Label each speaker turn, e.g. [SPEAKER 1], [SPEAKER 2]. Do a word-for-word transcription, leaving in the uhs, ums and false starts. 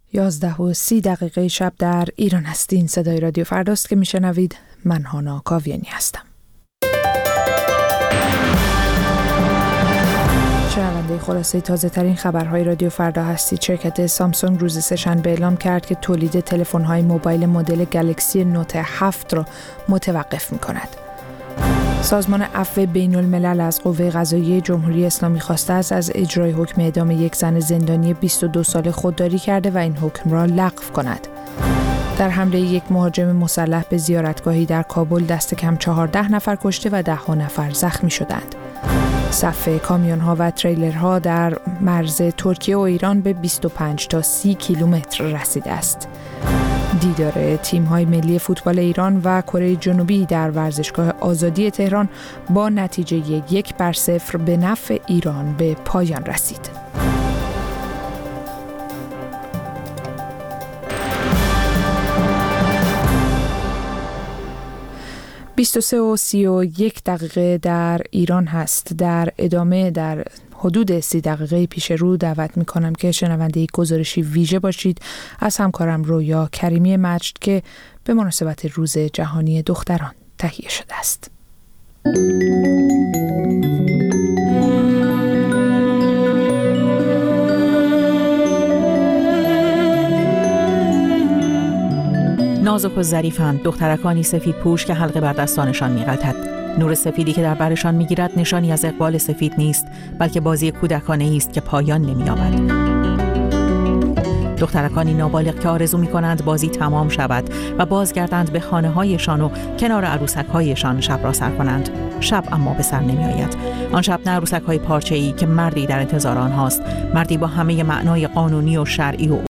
[SPEAKER 1] یازده و سی دقیقه شب در ایران هستین. صدای رادیو فرداست که میشنوید. من هانا کاویانی هستم. شنونده خلاصه تازه ترین خبرهای رادیو فردا هستید. شرکت سامسونگ روز سه‌شنبه اعلام کرد که تولید تلفن‌های موبایل مدل گلکسی نوت هفت را متوقف می‌کند. سازمان عفو بین الملل از قوه قضاییه جمهوری اسلامی خواسته است از اجرای حکم اعدام یک زن زندانی بیست و دو ساله خودداری کرده و این حکم را لغو کند. در حمله یک مهاجم مسلح به زیارتگاهی در کابل دست کم چهارده نفر کشته و ده ها نفر زخمی شدند. صف کامیون‌ها و تریلرها در مرز ترکیه و ایران به بیست و پنج تا سی کیلومتر رسیده است. دیدار تیم‌های ملی فوتبال ایران و کره جنوبی در ورزشگاه آزادی تهران با نتیجه یک بر صفر به نفع ایران به پایان رسید. بیست و سه و سی و یک دقیقه در ایران هست. در ادامه در حدود سی دقیقه پیش رو دعوت می کنم که شنونده یک گزارشی ویژه باشید از همکارم رویا کریمی مجد که به مناسبت روز جهانی دختران تهیه شده است.
[SPEAKER 2] نازک و ظریفند دخترکانی سفید پوش که حلقه بر دستانشان می‌غلطد. نور سفیدی که در برشان می‌گیرد نشانی از اقبال سفید نیست، بلکه بازی کودکانه است که پایان نمی‌یابد. دخترکانی نابالغ که آرزو می‌کنند بازی تمام شود و بازگردند به خانه‌هایشان و کنار عروسک‌هایشان شب را سر کنند. شب اما به سر نمی‌آید. آن شب نه عروسک‌های پارچه‌ای که مردی در انتظار آنهاست، مردی با همه معنای قانونی و شرعی و